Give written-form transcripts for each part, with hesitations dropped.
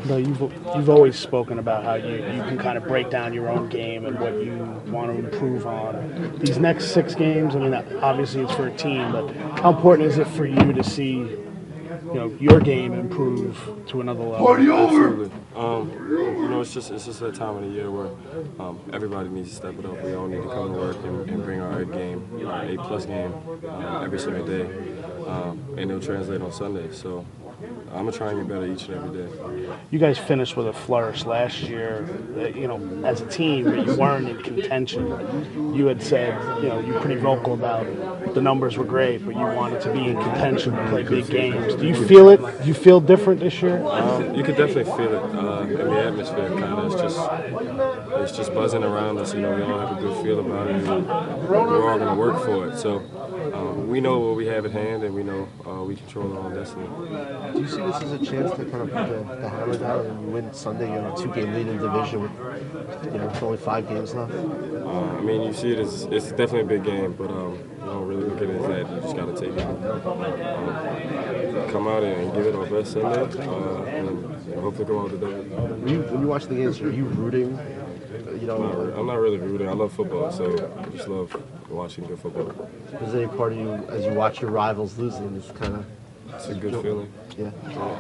No, you've always spoken about how you can kind of break down your own game and what you want to improve on. These next 6 games, I mean, obviously it's for a team, but how important is it for you to see, your game improve to another level? Absolutely. It's just that time of the year where everybody needs to step it up. We all need to come to work and bring our A game, our A+ game every single day, and it'll translate on Sunday. So I'm gonna try and get better each and every day. You guys finished with a flourish last year, as a team, but you weren't in contention. You had said, you're pretty vocal about the numbers were great, but you wanted to be in contention to play big games. Do you feel it? Do you feel different this year? You could definitely feel it in the atmosphere. Kind of, it's just buzzing around us. We all have a good feel about it, and we're all gonna work for it. So we know what we have at hand, and we know we control our own destiny. Do you see this as a chance to kind of put the hammer down and you win Sunday? You're on a 2-game lead in the division with only 5 games left. You see it as it's definitely a big game, but really look at it as that you just got to take it. Come out and give it our best Sunday, and hopefully come out with the W. When you watch the games, are you rooting? I'm not really rooting. I love football, so I just love watching good football. Is there any part of you, as you watch your rivals losing, is kind of... It's a good feeling. Yeah.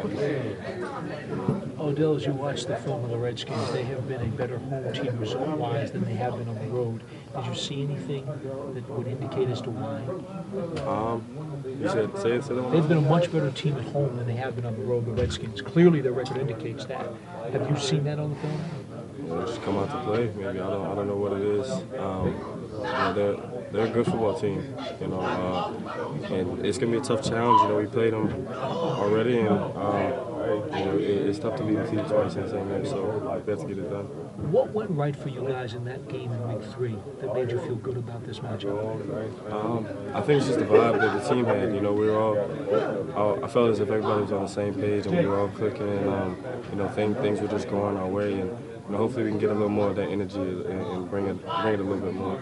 Odell, as you watch the film of the Redskins, they have been a better home team result-wise than they have been on the road. Did you see anything that would indicate as to why? You said, say that. They've been a much better team at home than they have been on the road, the Redskins. Clearly, their record indicates that. Have you seen that on the film? Just come out to play. Maybe I don't know what it is. They're a good football team, and it's gonna be a tough challenge. We played them already, and it's tough to beat the team twice in the same game. So we have to get it done. What went right for you guys in that game in Week 3 that made you feel good about this matchup? I think it's just the vibe that the team had. We were all. I felt as if everybody was on the same page, and we were all clicking, and things were just going our way, and hopefully we can get a little more of that energy and bring it a little bit more.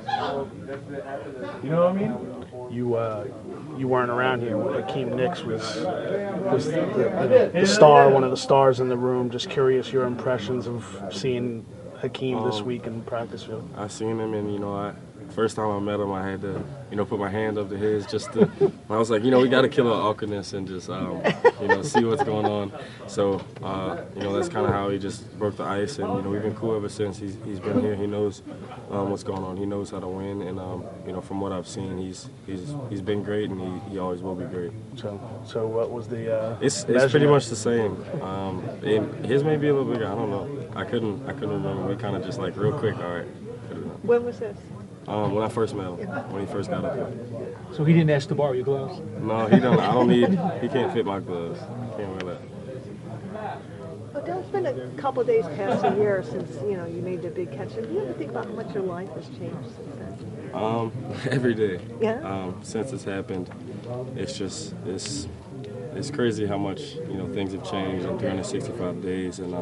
You know what I mean? You weren't around here when Hakeem Nicks was the star, one of the stars in the room. Just curious your impressions of seeing Hakeem this week in the practice field. I seen him, and first time I met him, I had to put my hand up to his I was like, we got to kill our awkwardness and just see what's going on. So that's kind of how he just broke the ice, and we've been cool ever since. He's been here. He knows what's going on. He knows how to win, and from what I've seen, he's been great, and he always will be great. So what was the? It's pretty much the same. And his may be a little bigger. I don't know. I couldn't remember. We kind of just real quick. All right. When was this? When I first met him, when he first got up here. So he didn't ask to borrow your gloves? No, he don't. I don't need. He can't fit my gloves. Can't wear that. Odell, it's been a couple of days past a year since you made the big catch. Do you ever think about how much your life has changed since then? Every day. Yeah. Since it's happened, it's crazy how much things have changed in 365 days, and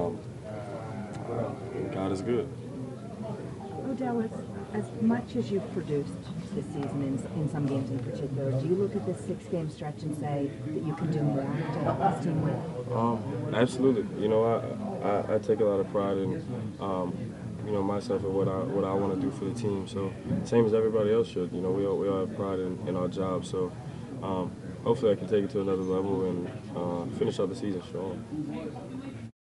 God is good. Odell, as much as you've produced this season in some games in particular, do you look at this 6-game stretch and say that you can do more to help this team win? Absolutely. I take a lot of pride in myself and what I want to do for the team. So same as everybody else should. We all have pride in our job. So hopefully I can take it to another level and finish out the season strong.